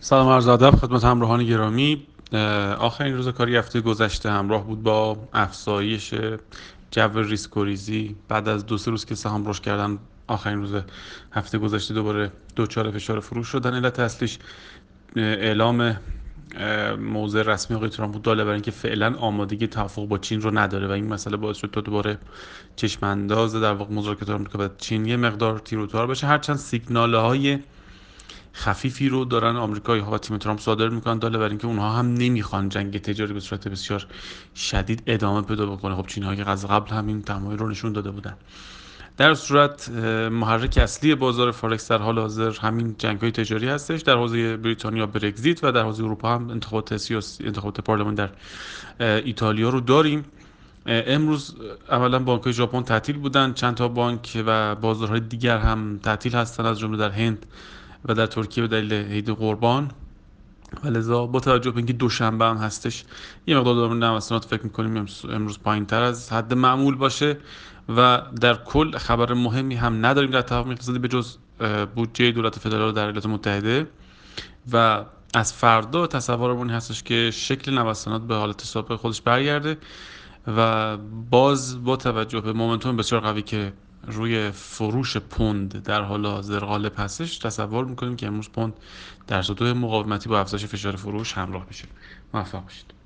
سلام عرض ادب خدمت همراهان گرامی. آخرین روز کاری هفته گذشته همراه بود با افزایش جو ریسک و ریزی بعد از دو سه روز که سهام رشد کردن. آخرین روز هفته گذشته دوباره دچار فشار فروش شدن. علت اصلیش اعلام موضع رسمی آقای ترامپ بود برای اینکه فعلا آمادگی توافق با چین رو نداره و این مسئله باعث شد تا دوباره چشم انداز در واقع مذاکرات آمریکا و چین یه مقدار تیر و تار بشه. هرچند سیگنال های خفیفی رو دارن آمریکایی‌ها و تیم ترامپ صادر میکنن برای اینکه اونها هم نمیخوان جنگ تجاری به صورت بسیار شدید ادامه پیدا بکنه. خب چینی‌ها که از قبل همین تمایل رو نشون داده بودن. در صورت محرک اصلی بازار فارکس در حال حاضر همین جنگ‌های تجاری هستش. در حوزه بریتانیا برگزیت و در حوزه اروپا هم انتخابات سیاسی، انتخابات پارلمان در ایتالیا رو داریم. امروز اولا بانک‌های ژاپن تعطیل بودن، چند تا بانک و بازارهای دیگر هم تعطیل هستند، از جمله در هند و در ترکیه به دلیل عید قربان. و لذا با توجه به اینکه دوشنبه هم هستش یه مقدار دارم نوسانات فکر می‌کنیم امروز پایین‌تر از حد معمول باشه و در کل خبر مهمی هم نداریم در تورم اقتصادی به جز بودجه دولت فدرال در ایالات متحده. و از فردا تصورمون هستش که شکل نوسانات به حالت سابق خودش برگرده و باز با توجه به مومنتوم بسیار قوی که روی فروش پوند در حال حاضر غالب هستش، تصور میکنیم که امروز پوند در سطوح مقاومتی با افزایش فشار فروش همراه بشه. موفق باشید.